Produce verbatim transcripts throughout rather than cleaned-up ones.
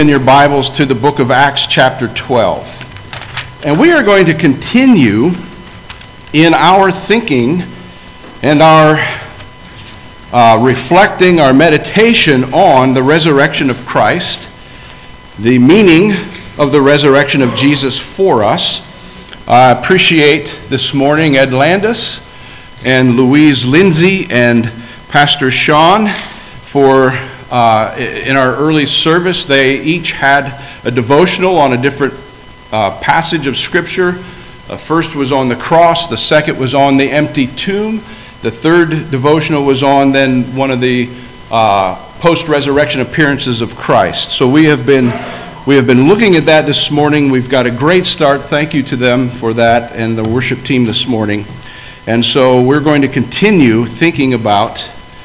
In your Bibles to the book of Acts chapter twelve. And we are going to continue in our thinking and our uh, reflecting, our meditation on the resurrection of Christ, the meaning of the resurrection of Jesus for us. I appreciate this morning Ed Landis and Louise Lindsay and Pastor Sean for Uh, in our early service. They each had a devotional on a different uh, passage of Scripture. The first was on the cross, the second was on the empty tomb, the third devotional was on then one of the uh, post-resurrection appearances of Christ. So we have been we have been looking at that this morning. We've got a great start. Thank you to them for that and the worship team this morning. And so we're going to continue thinking about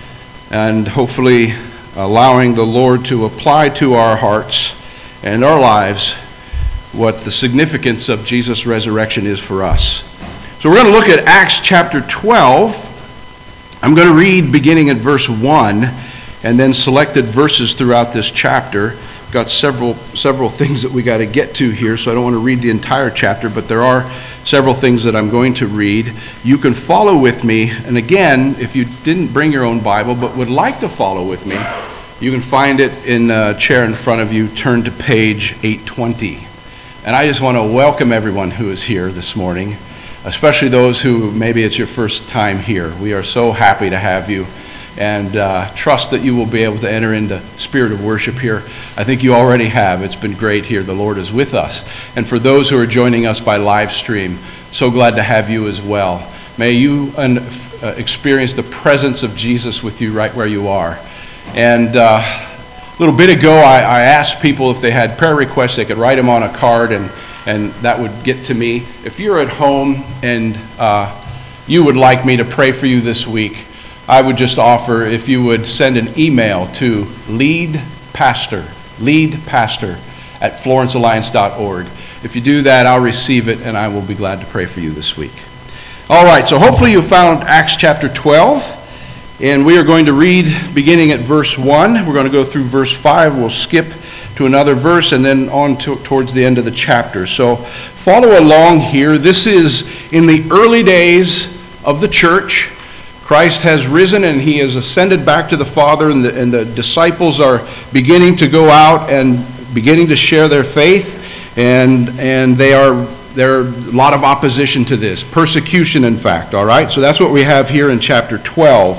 and hopefully allowing the Lord to apply to our hearts and our lives what the significance of Jesus' resurrection is for us. So we're going to look at Acts chapter twelve. I'm going to read beginning at verse one and then selected verses throughout this chapter. Got several several things that we got to get to here, so I don't want to read the entire chapter, but there are several things that I'm going to read. You can follow with me, and again, if you didn't bring your own Bible but would like to follow with me, you can find it in a chair in front of you. Turn to page eight twenty. And I just want to welcome everyone who is here this morning, especially those who maybe it's your first time here. We are so happy to have you, and uh, trust that you will be able to enter into spirit of worship here. I think you already have. It's been great here. The Lord is with us. And for those who are joining us by live stream, so glad to have you as well. May you un- uh, experience the presence of Jesus with you right where you are. And uh, a little bit ago, I, I asked people if they had prayer requests, they could write them on a card, and, and that would get to me. If you're at home and uh, you would like me to pray for you this week, I would just offer if you would send an email to leadpastor, leadpastor at florence alliance dot org. If you do that, I'll receive it, and I will be glad to pray for you this week. All right, so hopefully you found Acts chapter twelve, and we are going to read beginning at verse one. We're going to go through verse five. We'll skip to another verse and then on to, towards the end of the chapter. So follow along here. This is in the early days of the church. Christ has risen and he has ascended back to the Father, and the, and the disciples are beginning to go out and beginning to share their faith, and and they are there are a lot of opposition to this, persecution in fact, all right? So that's what we have here in chapter twelve.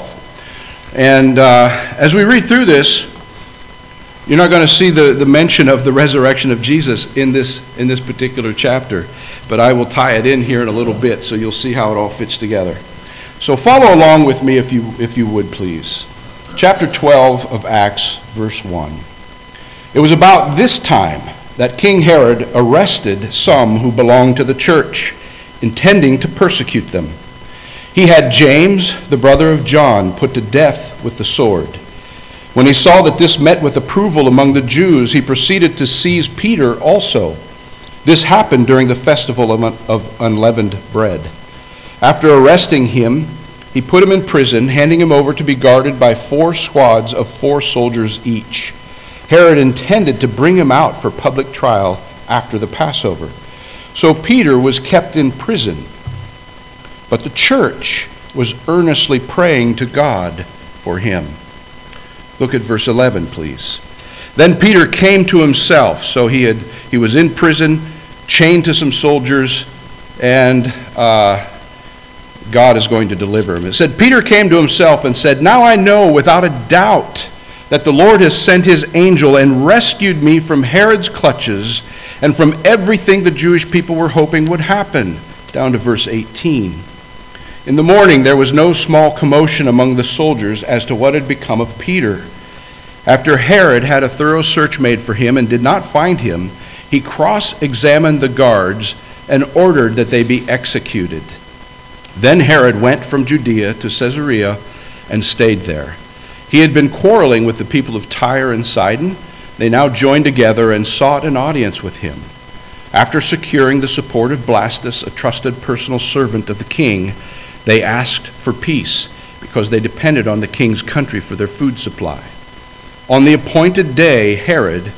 And uh, as we read through this, you're not going to see the, the mention of the resurrection of Jesus in this in this particular chapter, but I will tie it in here in a little bit so you'll see how it all fits together. So follow along with me if you if you would, please. Chapter twelve of Acts, verse one. It was about this time that King Herod arrested some who belonged to the church, intending to persecute them. He had James, the brother of John, put to death with the sword. When he saw that this met with approval among the Jews, he proceeded to seize Peter also. This happened during the festival of unleavened bread. After arresting him, he put him in prison, handing him over to be guarded by four squads of four soldiers each. Herod intended to bring him out for public trial after the Passover. So Peter was kept in prison, but the church was earnestly praying to God for him. Look at verse eleven, please. Then Peter came to himself. So he had he was in prison, chained to some soldiers, and uh, God is going to deliver him. It said, Peter came to himself and said, "Now I know without a doubt that the Lord has sent his angel and rescued me from Herod's clutches and from everything the Jewish people were hoping would happen." Down to verse eighteen. In the morning there was no small commotion among the soldiers as to what had become of Peter. After Herod had a thorough search made for him and did not find him, he cross-examined the guards and ordered that they be executed. Then Herod went from Judea to Caesarea and stayed there. He had been quarreling with the people of Tyre and Sidon. They now joined together and sought an audience with him. After securing the support of Blastus, a trusted personal servant of the king, they asked for peace because they depended on the king's country for their food supply. On the appointed day, Herod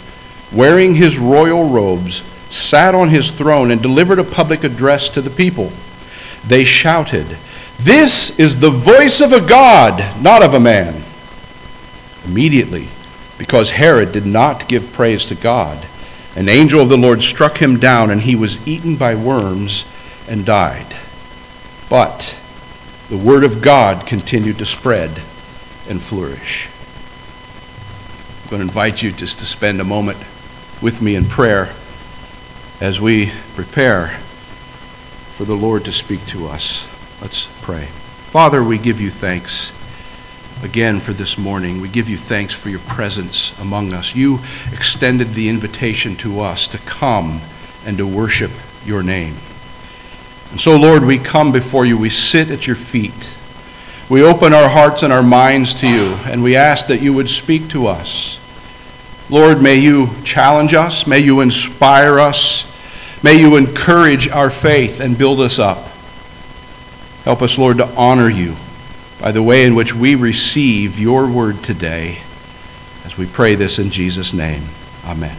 wearing his royal robes, sat on his throne and delivered a public address to the people. They shouted, "This is the voice of a God, not of a man." Immediately, because Herod did not give praise to God, an angel of the Lord struck him down, and he was eaten by worms and died. But the word of God continued to spread and flourish. I'm going to invite you just to spend a moment with me in prayer as we prepare for the Lord to speak to us. Let's pray. Father, we give you thanks again for this morning. We give you thanks for your presence among us. You extended the invitation to us to come and to worship your name. And so, Lord, we come before you. We sit at your feet. We open our hearts and our minds to you, and we ask that you would speak to us. Lord, may you challenge us. May you inspire us. May you encourage our faith and build us up. Help us, Lord, to honor you by the way in which we receive your word today, as we pray this in Jesus' name. Amen.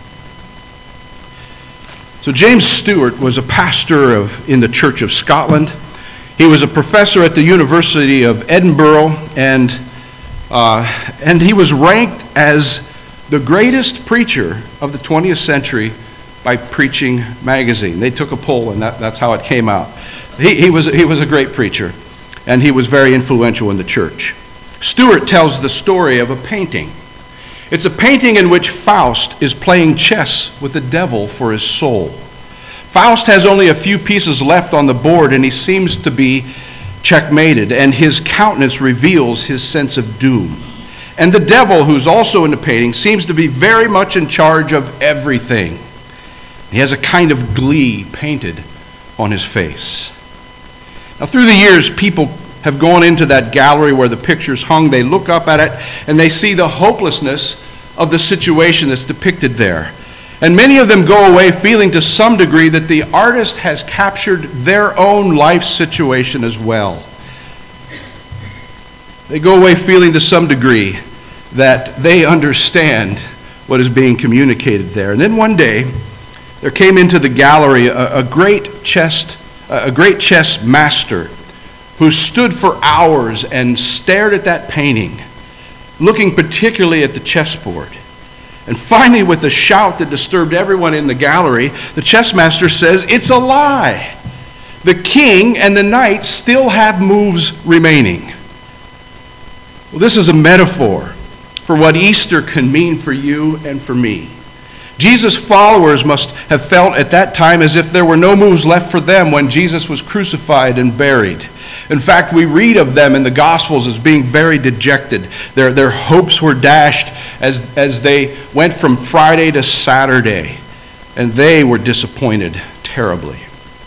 So James Stewart was a pastor of, in the Church of Scotland. He was a professor at the University of Edinburgh, and, uh, and he was ranked as the greatest preacher of the twentieth century by Preaching Magazine. They took a poll, and that, that's how it came out. He, he, was, he was a great preacher, and he was very influential in the church. Stewart tells the story of a painting. It's a painting in which Faust is playing chess with the devil for his soul. Faust has only a few pieces left on the board, and he seems to be checkmated, and his countenance reveals his sense of doom. And the devil, who's also in the painting, seems to be very much in charge of everything. He has a kind of glee painted on his face. Now, through the years, people have gone into that gallery where the picture's hung. They look up at it, and they see the hopelessness of the situation that's depicted there. And many of them go away feeling to some degree that the artist has captured their own life situation as well. They go away feeling to some degree that they understand what is being communicated there. And then one day, there came into the gallery a, a great chess, a great chess master who stood for hours and stared at that painting, looking particularly at the chessboard. And finally, with a shout that disturbed everyone in the gallery, the chess master says, "It's a lie. The king and the knight still have moves remaining." Well, this is a metaphor for what Easter can mean for you and for me. Jesus' followers must have felt at that time as if there were no moves left for them when Jesus was crucified and buried. In fact, we read of them in the Gospels as being very dejected. Their, their hopes were dashed as, as they went from Friday to Saturday, and they were disappointed terribly.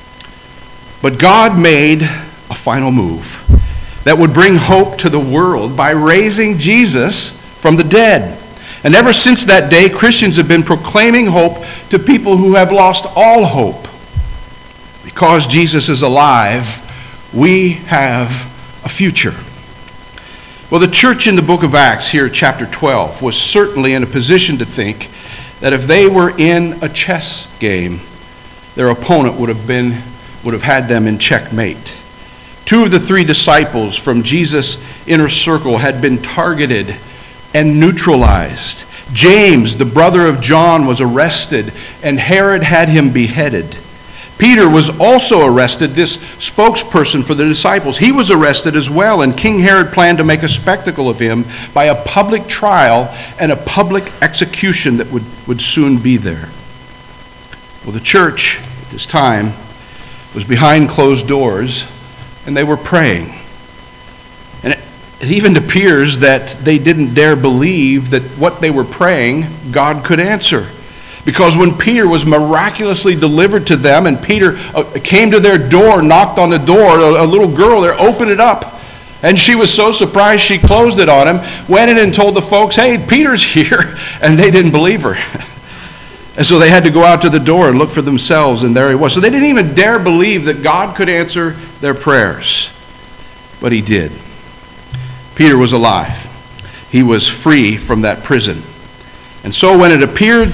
But God made a final move that would bring hope to the world by raising Jesus from the dead. And ever since that day, Christians have been proclaiming hope to people who have lost all hope. Because Jesus is alive, we have a future. Well, the church in the book of Acts, here chapter twelve, was certainly in a position to think that if they were in a chess game, their opponent would have been, would have had them in checkmate. Two of the three disciples from Jesus' inner circle had been targeted and neutralized. James, the brother of John, was arrested, and Herod had him beheaded. Peter was also arrested, this spokesperson for the disciples. He was arrested as well, and King Herod planned to make a spectacle of him by a public trial and a public execution that would, would soon be there. Well, the church at this time was behind closed doors, and they were praying. And it, it even appears that they didn't dare believe that what they were praying, God could answer. Because when Peter was miraculously delivered to them, and Peter came to their door, knocked on the door, a little girl there opened it up. And she was so surprised she closed it on him, went in and told the folks, "Hey, Peter's here." And they didn't believe her. And so they had to go out to the door and look for themselves, and there he was. So they didn't even dare believe that God could answer their prayers. But he did. Peter was alive. He was free from that prison. And so when it appeared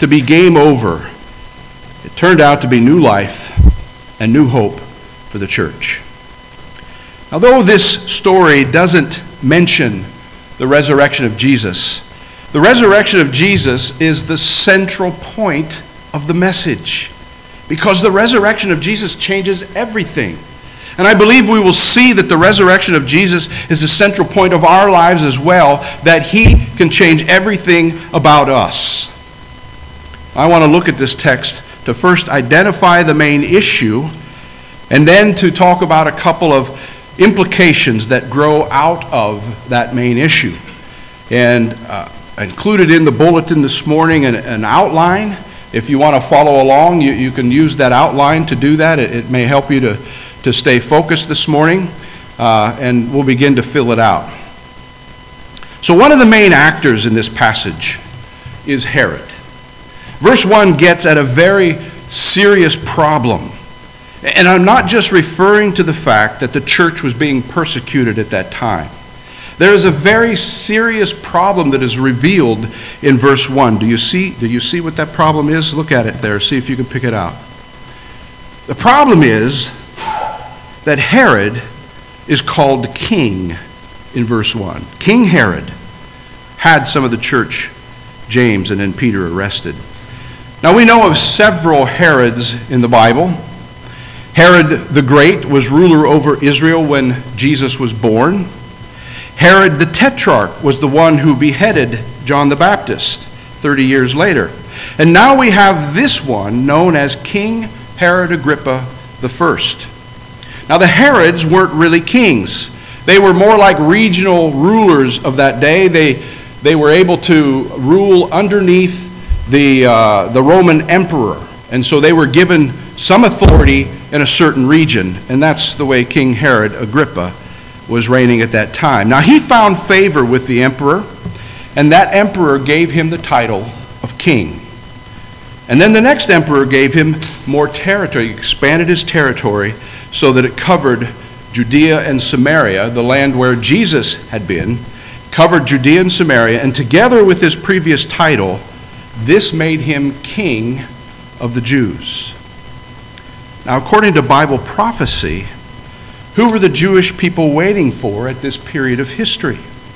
to be game over, it turned out to be new life and new hope for the church. Although this story doesn't mention the resurrection of Jesus, the resurrection of Jesus is the central point of the message, because the resurrection of Jesus changes everything. And I believe we will see that the resurrection of Jesus is the central point of our lives as well, that he can change everything about us. I want to look at this text to first identify the main issue, and then to talk about a couple of implications that grow out of that main issue. And uh, included in the bulletin this morning an, an outline. If you want to follow along, you, you can use that outline to do that. It, it may help you to, to stay focused this morning, uh, and we'll begin to fill it out. So one of the main actors in this passage is Herod. Verse one gets at a very serious problem. And I'm not just referring to the fact that the church was being persecuted at that time. There is a very serious problem that is revealed in verse one. Do you see, do you see what that problem is? Look at it there. See if you can pick it out. The problem is that Herod is called king in verse one. King Herod had some of the church, James and then Peter, arrested. Now we know of several Herods in the Bible. Herod the Great was ruler over Israel when Jesus was born. Herod the Tetrarch was the one who beheaded John the Baptist thirty years later. And now we have this one known as King Herod Agrippa the First. Now the Herods weren't really kings. They were more like regional rulers of that day. They, they were able to rule underneath the, uh, the Roman emperor. And so they were given some authority in a certain region. And that's the way King Herod Agrippa was reigning at that time. Now he found favor with the emperor, and that emperor gave him the title of king. And then the next emperor gave him more territory, he expanded his territory so that it covered Judea and Samaria, the land where Jesus had been, covered Judea and Samaria, and together with his previous title, this made him king of the Jews. Now, according to Bible prophecy, who were the Jewish people waiting for at this period of history?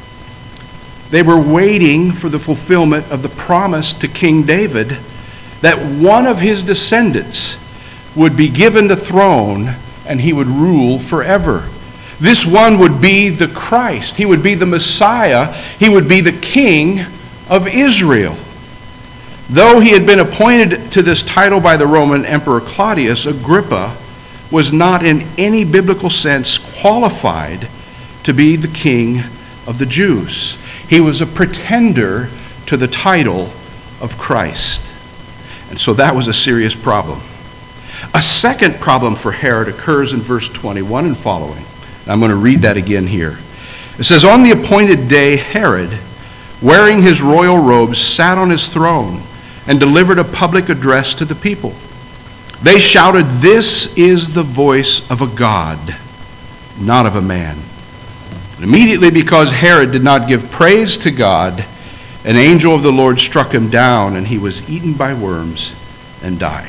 They were waiting for the fulfillment of the promise to King David that one of his descendants would be given the throne and he would rule forever. This one would be the Christ. He would be the Messiah. He would be the King of Israel. Though he had been appointed to this title by the Roman Emperor Claudius, Agrippa was not in any biblical sense qualified to be the king of the Jews. He was a pretender to the title of Christ. And so that was a serious problem. A second problem for Herod occurs in verse twenty-one and following. I'm going to read that again here. It says, "On the appointed day, Herod, wearing his royal robes, sat on his throne and delivered a public address to the people. They shouted, 'This is the voice of a God, not of a man.' And immediately, because Herod did not give praise to God, an angel of the Lord struck him down, and he was eaten by worms and died."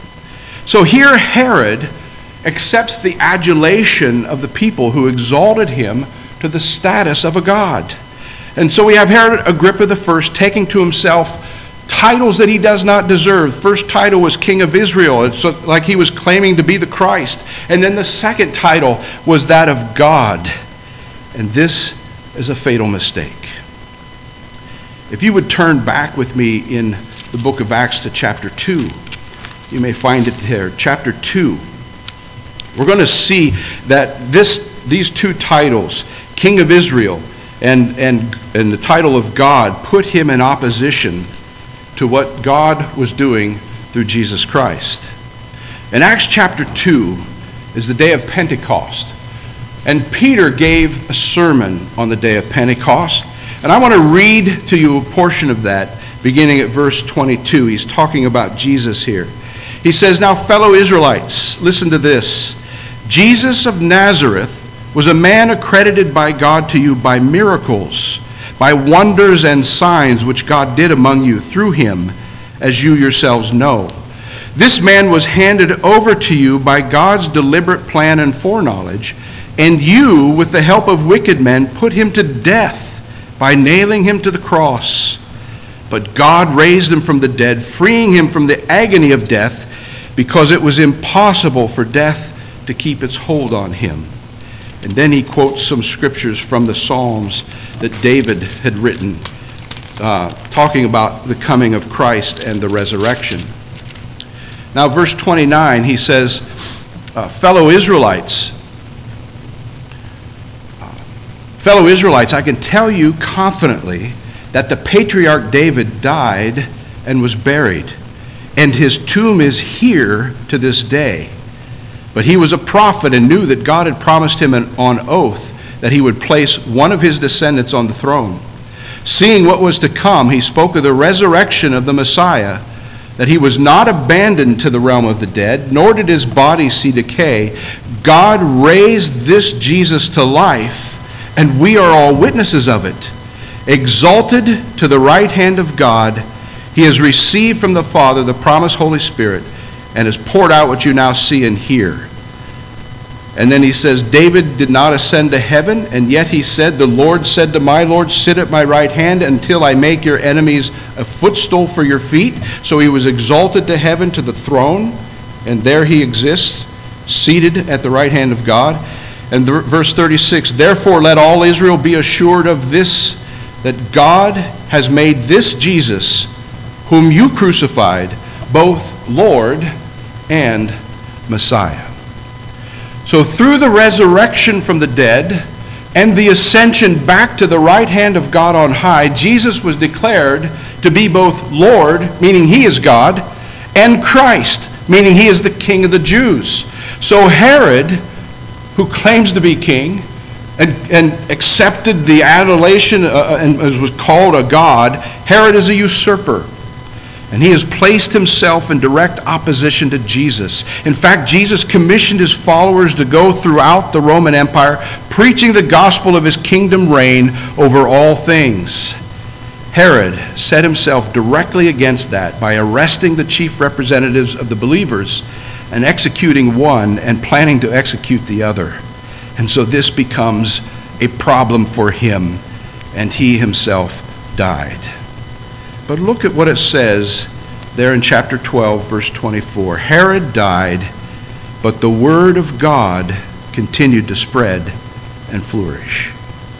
So here Herod accepts the adulation of the people who exalted him to the status of a god. And so we have Herod Agrippa the First taking to himself titles that he does not deserve. First title was King of Israel. It's like he was claiming to be the Christ. And then the second title was that of God. And this is a fatal mistake. If you would turn back with me in the book of Acts to chapter two, you may find it there. Chapter two. We're going to see that this, these two titles, King of Israel and, and, and the title of God, put him in opposition to what God was doing through Jesus Christ. In Acts chapter two is the day of Pentecost. And Peter gave a sermon on the day of Pentecost. And I want to read to you a portion of that, beginning at verse twenty-two. He's talking about Jesus here. He says, "Now, fellow Israelites, listen to this. Jesus of Nazareth was a man accredited by God to you by miracles, by wonders and signs which God did among you through him, as you yourselves know. This man was handed over to you by God's deliberate plan and foreknowledge, and you, with the help of wicked men, put him to death by nailing him to the cross. But God raised him from the dead, freeing him from the agony of death, because it was impossible for death to keep its hold on him. And then he quotes some scriptures from the Psalms that David had written, uh, talking about the coming of Christ and the resurrection. Now, verse twenty-nine, he says, uh, fellow Israelites, uh, fellow Israelites, I can tell you confidently that the patriarch David died and was buried, and his tomb is here to this day. But he was a prophet and knew that God had promised him an, on oath that he would place one of his descendants on the throne. Seeing what was to come, he spoke of the resurrection of the Messiah, that he was not abandoned to the realm of the dead, nor did his body see decay. God raised this Jesus to life, and we are all witnesses of it. Exalted to the right hand of God, he has received from the Father the promised Holy Spirit, and has poured out what you now see and hear. And then he says, David did not ascend to heaven, and yet he said, the Lord said to my Lord, sit at my right hand until I make your enemies a footstool for your feet. So he was exalted to heaven, to the throne, and there he exists, seated at the right hand of God. And the, verse thirty-six, therefore let all Israel be assured of this, that God has made this Jesus, whom you crucified, both Lord and Messiah. So through the resurrection from the dead and the ascension back to the right hand of God on high, Jesus was declared to be both Lord, meaning he is God, and Christ, meaning he is the King of the Jews. So Herod, who claims to be king and, and accepted the adulation uh, and was called a god, Herod is a usurper. And he has placed himself in direct opposition to Jesus. In fact, Jesus commissioned his followers to go throughout the Roman Empire, preaching the gospel of his kingdom reign over all things. Herod set himself directly against that by arresting the chief representatives of the believers and executing one and planning to execute the other. And so this becomes a problem for him, and he himself died. But look at what it says there in chapter twelve, verse twenty-four. Herod died, but the word of God continued to spread and flourish.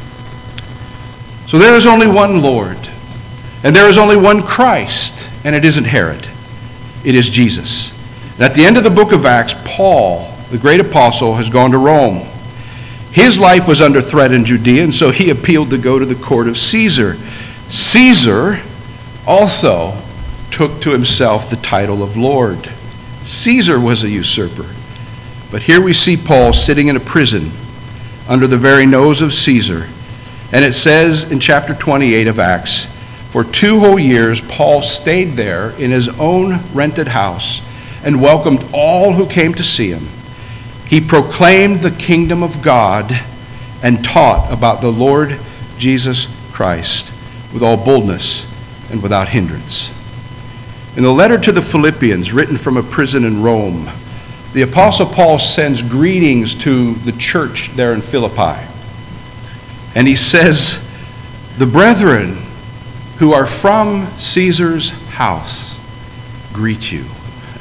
So there is only one Lord, and there is only one Christ, and it isn't Herod. It is Jesus. And at the end of the book of Acts, Paul, the great apostle, has gone to Rome. His life was under threat in Judea, and so he appealed to go to the court of Caesar. Caesar also took to himself the title of Lord. Caesar was a usurper. But here we see Paul sitting in a prison under the very nose of Caesar. And it says in chapter twenty-eight of Acts, for two whole years Paul stayed there in his own rented house and welcomed all who came to see him. He proclaimed the kingdom of God and taught about the Lord Jesus Christ with all boldness and without hindrance. In the letter to the Philippians, written from a prison in Rome, the Apostle Paul sends greetings to the church there in Philippi. And he says, the brethren who are from Caesar's house greet you.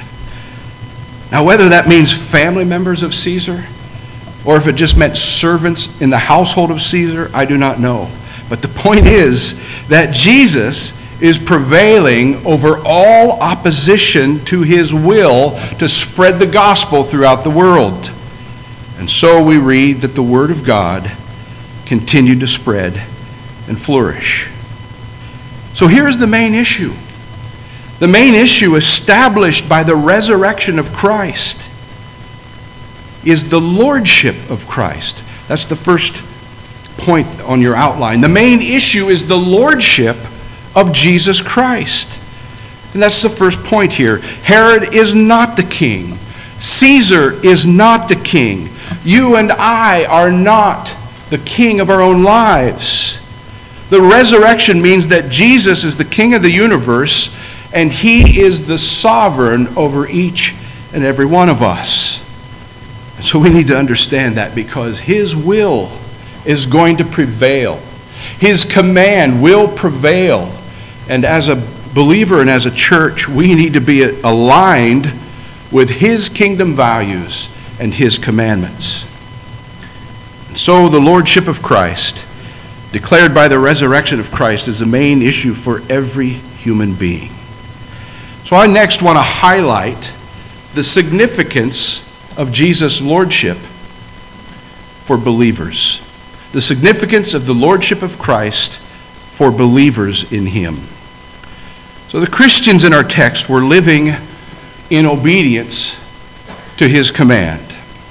Now, whether that means family members of Caesar, or if it just meant servants in the household of Caesar, I do not know. But the point is that Jesus is prevailing over all opposition to his will to spread the gospel throughout the world. And so we read that the word of God continued to spread and flourish. So here's the main issue. The main issue established by the resurrection of Christ is the lordship of Christ. That's the first point on your outline. The main issue is the lordship of Jesus Christ. And that's the first point here. Herod is not the king. Caesar is not the king. You and I are not the king of our own lives. The resurrection means that Jesus is the king of the universe, and he is the sovereign over each and every one of us. And so we need to understand that, because his will is going to prevail. His command will prevail. And as a believer and as a church, we need to be aligned with his kingdom values and his commandments. And so the lordship of Christ, declared by the resurrection of Christ, is the main issue for every human being. So I next want to highlight the significance of Jesus' lordship for believers. The significance of the lordship of Christ for believers in him. So the Christians in our text were living in obedience to his command.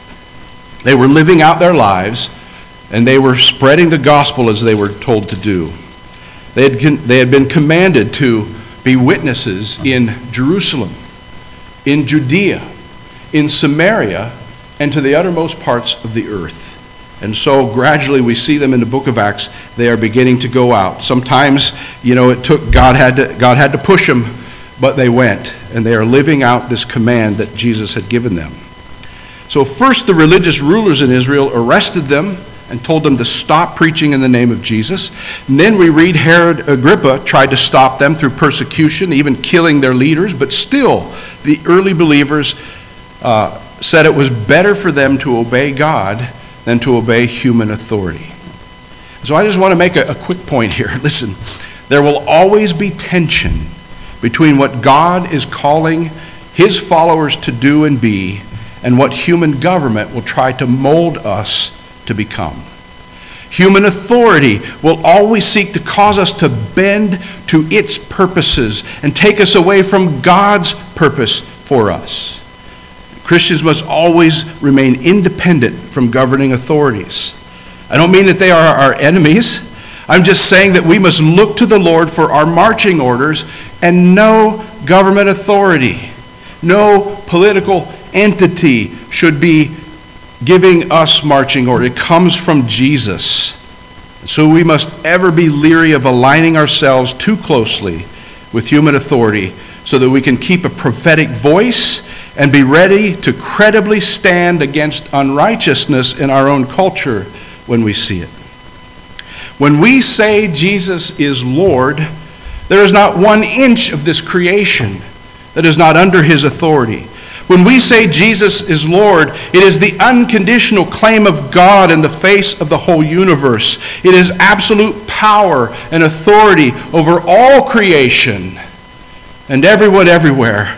They were living out their lives, and they were spreading the gospel as they were told to do. They had, they had been commanded to be witnesses in Jerusalem, in Judea, in Samaria, and to the uttermost parts of the earth. And so gradually we see them in the book of Acts. They are beginning to go out. Sometimes, you know, it took, God had to, God had to push them, but they went. And they are living out this command that Jesus had given them. So first the religious rulers in Israel arrested them and told them to stop preaching in the name of Jesus. And then we read Herod Agrippa tried to stop them through persecution, even killing their leaders. But still, the early believers uh, said it was better for them to obey God than to obey human authority. So I just want to make a, a quick point here. Listen, there will always be tension between what God is calling his followers to do and be and what human government will try to mold us to become. Human authority will always seek to cause us to bend to its purposes and take us away from God's purpose for us. Christians must always remain independent from governing authorities. I don't mean that they are our enemies. I'm just saying that we must look to the Lord for our marching orders, and no government authority, no political entity should be giving us marching order. It comes from Jesus. So we must ever be leery of aligning ourselves too closely with human authority so that we can keep a prophetic voice and be ready to credibly stand against unrighteousness in our own culture when we see it. When we say Jesus is Lord, there is not one inch of this creation that is not under his authority. When we say Jesus is Lord, it is the unconditional claim of God in the face of the whole universe. It is absolute power and authority over all creation. And everyone everywhere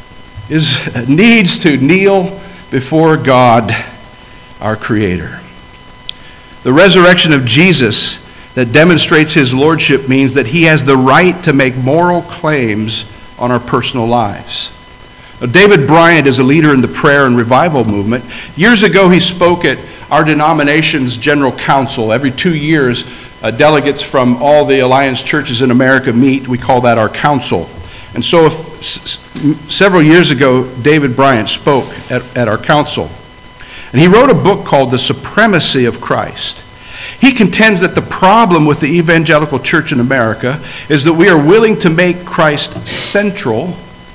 is needs to kneel before God, our Creator. The resurrection of Jesus that demonstrates his lordship means that he has the right to make moral claims on our personal lives. Now, David Bryant is a leader in the prayer and revival movement. Years ago, he spoke at our denomination's general council. Every two years, uh, delegates from all the Alliance churches in America meet. We call that our council. And so if, s- several years ago, David Bryant spoke at, at our council. And he wrote a book called The Supremacy of Christ. He contends that the problem with the evangelical church in America is that we are willing to make Christ central,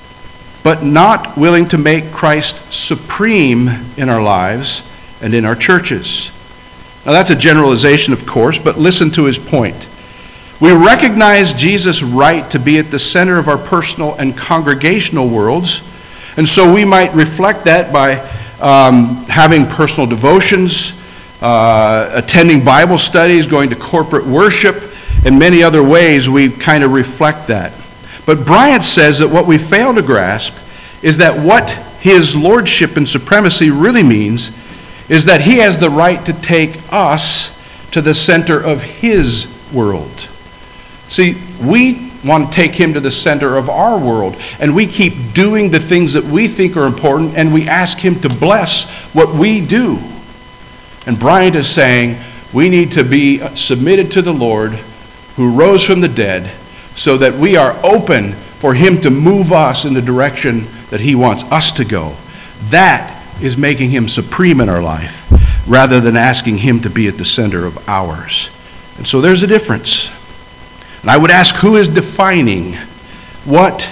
but not willing to make Christ supreme in our lives and in our churches. Now that's a generalization, of course, but listen to his point. We recognize Jesus' right to be at the center of our personal and congregational worlds, and so we might reflect that by um, having personal devotions, uh, attending Bible studies, going to corporate worship, and many other ways we kind of reflect that. But Bryant says that what we fail to grasp is that what his lordship and supremacy really means is that he has the right to take us to the center of his world. See, we want to take him to the center of our world, and we keep doing the things that we think are important, and we ask him to bless what we do. And Bryant is saying we need to be submitted to the Lord who rose from the dead, so that we are open for him to move us in the direction that he wants us to go. That is making him supreme in our life, rather than asking him to be at the center of ours. And so there's a difference. And I would ask, who is defining what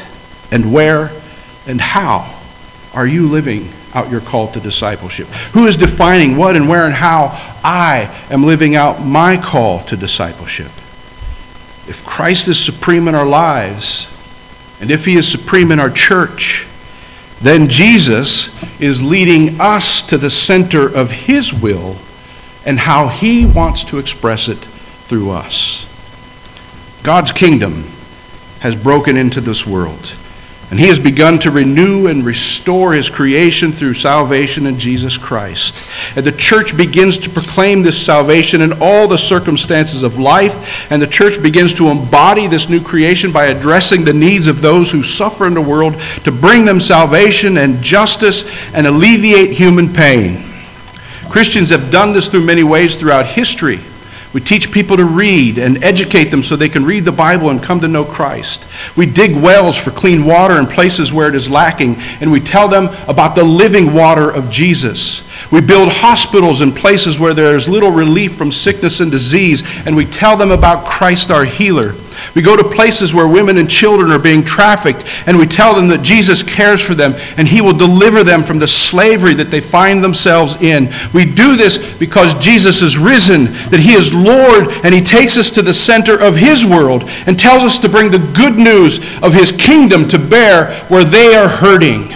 and where and how are you living out your call to discipleship? Who is defining what and where and how I am living out my call to discipleship? If Christ is supreme in our lives, and if he is supreme in our church, then Jesus is leading us to the center of his will and how he wants to express it through us. God's kingdom has broken into this world, and he has begun to renew and restore his creation through salvation in Jesus Christ. And the church begins to proclaim this salvation in all the circumstances of life, and the church begins to embody this new creation by addressing the needs of those who suffer in the world, to bring them salvation and justice and alleviate human pain. Christians have done this through many ways throughout history. We teach people to read and educate them so they can read the Bible and come to know Christ. We dig wells for clean water in places where it is lacking, and we tell them about the living water of Jesus. We build hospitals in places where there is little relief from sickness and disease, and we tell them about Christ our healer. We go to places where women and children are being trafficked, and we tell them that Jesus cares for them and he will deliver them from the slavery that they find themselves in. We do this because Jesus is risen, that he is Lord, and he takes us to the center of his world and tells us to bring the good news of his kingdom to bear where they are hurting.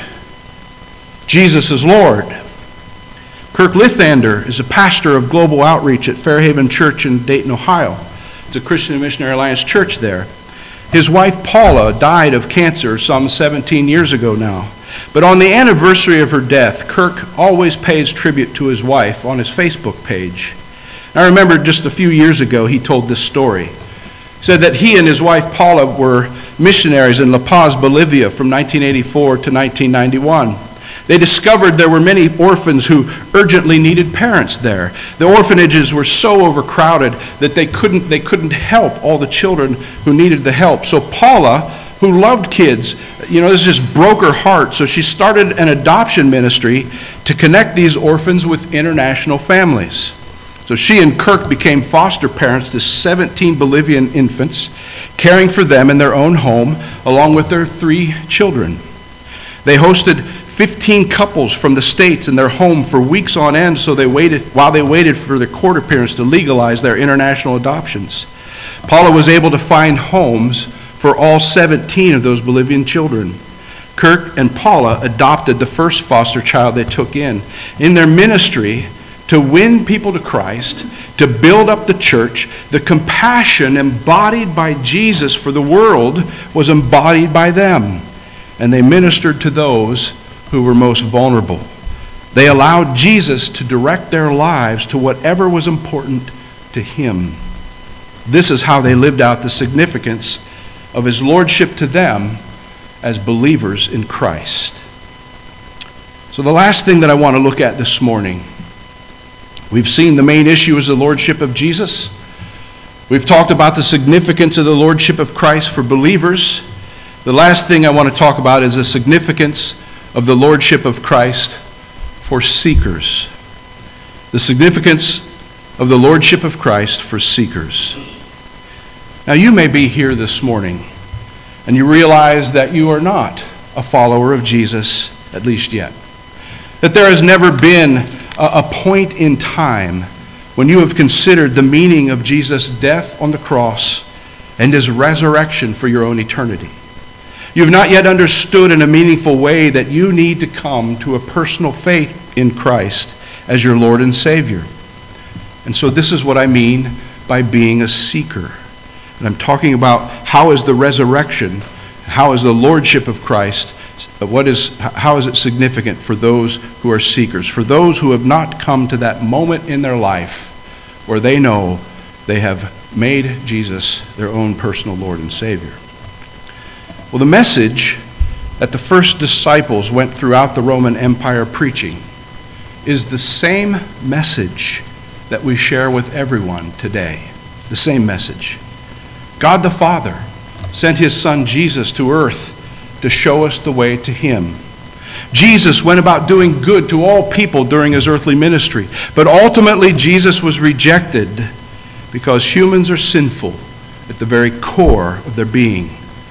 Jesus is Lord. Kirk Lithander is a pastor of global outreach at Fairhaven Church in Dayton, Ohio. It's a Christian Missionary Alliance church there. His wife Paula died of cancer some seventeen years ago now. But on the anniversary of her death, Kirk always pays tribute to his wife on his Facebook page. I remember just a few years ago he told this story. He said that he and his wife Paula were missionaries in La Paz, Bolivia from nineteen eighty-four to nineteen ninety-one. They discovered there were many orphans who urgently needed parents there. The orphanages were so overcrowded that they couldn't, they couldn't help all the children who needed the help. So Paula, who loved kids, you know, this just broke her heart. So she started an adoption ministry to connect these orphans with international families. So she and Kirk became foster parents to seventeen Bolivian infants, caring for them in their own home along with their three children. They hosted fifteen couples from the States in their home for weeks on end so they waited while they waited for the court appearance to legalize their international adoptions. Paula was able to find homes for all seventeen of those Bolivian children. Kirk and Paula adopted the first foster child they took in. In their ministry to win people to Christ, to build up the church, the compassion embodied by Jesus for the world was embodied by them. And they ministered to those who were most vulnerable. They allowed Jesus to direct their lives to whatever was important to him. This is how they lived out the significance of his lordship to them as believers in Christ. So the last thing that I want to look at this morning, we've seen the main issue is the lordship of Jesus. We've talked about the significance of the lordship of Christ for believers. The last thing I want to talk about is the significance of the lordship of Christ for seekers. The significance of the lordship of Christ for seekers. Now you may be here this morning and you realize that you are not a follower of Jesus, at least yet. That there has never been a, a point in time when you have considered the meaning of Jesus' death on the cross and his resurrection for your own eternity. You've not yet understood in a meaningful way that you need to come to a personal faith in Christ as your Lord and Savior. And so this is what I mean by being a seeker. And I'm talking about how is the resurrection, how is the lordship of Christ, what is, how is it significant for those who are seekers, for those who have not come to that moment in their life where they know they have made Jesus their own personal Lord and Savior. Well, the message that the first disciples went throughout the Roman Empire preaching is the same message that we share with everyone today. The same message. God the Father sent his Son Jesus to earth to show us the way to him. Jesus went about doing good to all people during his earthly ministry, but ultimately Jesus was rejected because humans are sinful at the very core of their being.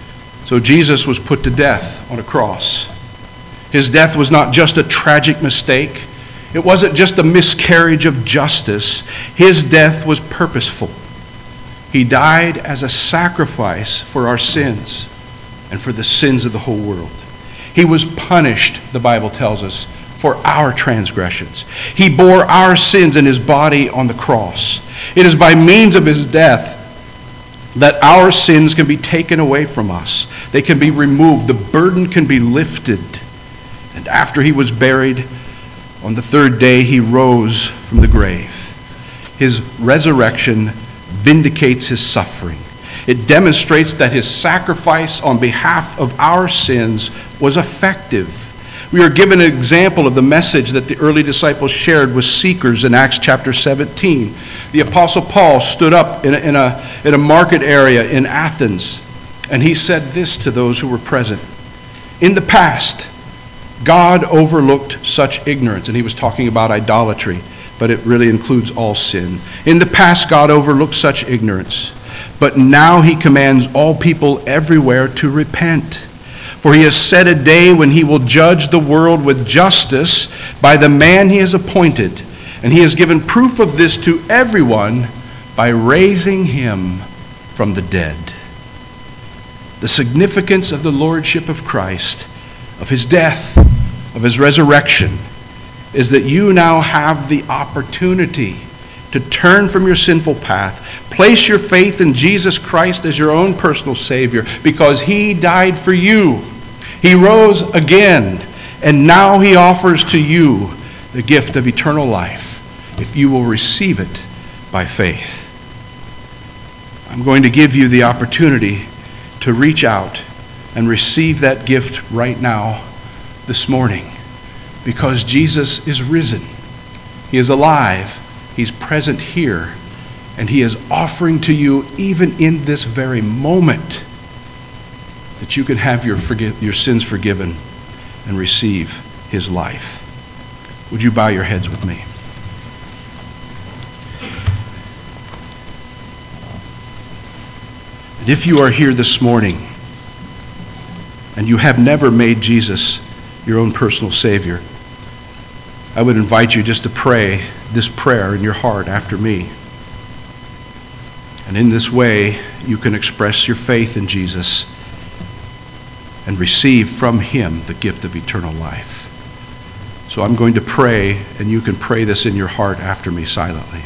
So Jesus was put to death on a cross. His death was not just a tragic mistake. It wasn't just a miscarriage of justice. His death was purposeful. He died as a sacrifice for our sins and for the sins of the whole world. He was punished, the Bible tells us, for our transgressions. He bore our sins in his body on the cross. It is by means of his death that our sins can be taken away from us. They can be removed. The burden can be lifted. And after he was buried, on the third day he rose from the grave. His resurrection vindicates his suffering. It demonstrates that his sacrifice on behalf of our sins was effective. We are given an example of the message that the early disciples shared with seekers in Acts chapter seventeen. The Apostle Paul stood up in a, in a, in a market area in Athens, and he said this to those who were present. In the past, God overlooked such ignorance, and he was talking about idolatry, but it really includes all sin. In the past, God overlooked such ignorance, but now he commands all people everywhere to repent. For he has set a day when he will judge the world with justice by the man he has appointed. And he has given proof of this to everyone by raising him from the dead. The significance of the lordship of Christ, of his death, of his resurrection, is that you now have the opportunity to turn from your sinful path, place your faith in Jesus Christ as your own personal Savior, because he died for you. He rose again, and now he offers to you the gift of eternal life if you will receive it by faith. I'm going to give you the opportunity to reach out and receive that gift right now, this morning, because Jesus is risen. He is alive. He's present here, and he is offering to you, even in this very moment, that you can have your forgive, your sins forgiven and receive his life. Would you bow your heads with me? And if you are here this morning and you have never made Jesus your own personal Savior, I would invite you just to pray this prayer in your heart after me. And in this way, you can express your faith in Jesus and receive from him the gift of eternal life. So I'm going to pray, and you can pray this in your heart after me silently.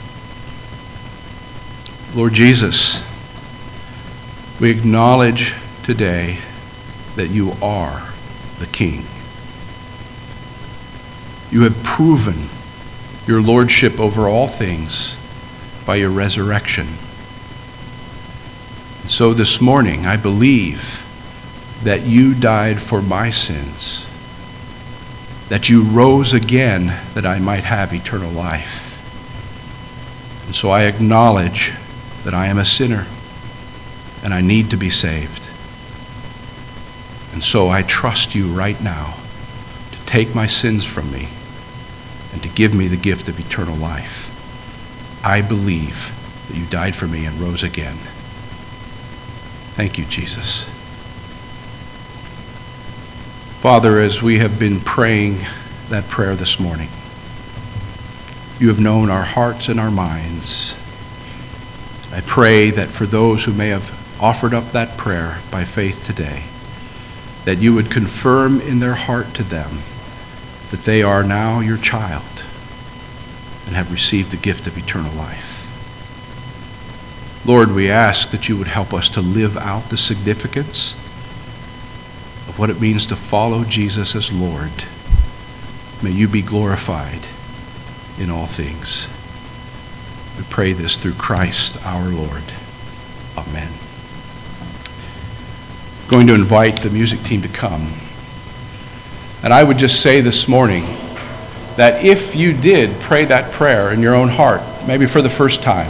Lord Jesus, we acknowledge today that you are the King. You have proven your lordship over all things by your resurrection. And so this morning, I believe that you died for my sins, that you rose again that I might have eternal life. And so I acknowledge that I am a sinner and I need to be saved. And so I trust you right now to take my sins from me and to give me the gift of eternal life. I believe that you died for me and rose again. Thank you, Jesus. Father, as we have been praying that prayer this morning, you have known our hearts and our minds. I pray that for those who may have offered up that prayer by faith today, that you would confirm in their heart to them that they are now your child and have received the gift of eternal life. Lord, we ask that you would help us to live out the significance of what it means to follow Jesus as Lord. May you be glorified in all things. We pray this through Christ our Lord. Amen. I'm going to invite the music team to come. And I would just say this morning that if you did pray that prayer in your own heart, maybe for the first time,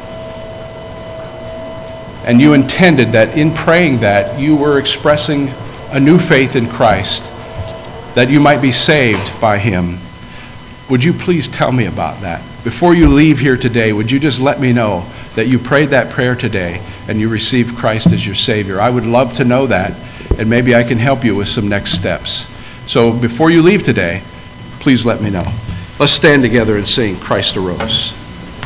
and you intended that in praying that you were expressing a new faith in Christ, that you might be saved by him, would you please tell me about that? Before you leave here today, would you just let me know that you prayed that prayer today and you receive Christ as your Savior. I would love to know that, and maybe I can help you with some next steps. So before you leave today, please let me know. Let's stand together and sing Christ Arose.